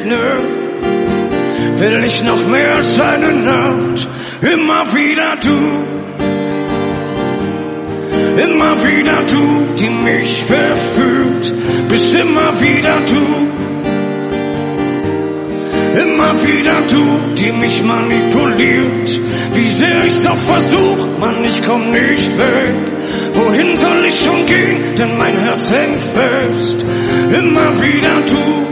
nö, will ich noch mehr als eine Nacht. Immer wieder du, die mich verführt. Bist immer wieder du, die mich manipuliert. Wie sehr ich's auch versuch, Mann, ich komm nicht weg. Wohin soll ich schon gehen, denn mein Herz hängt fest. Immer wieder du,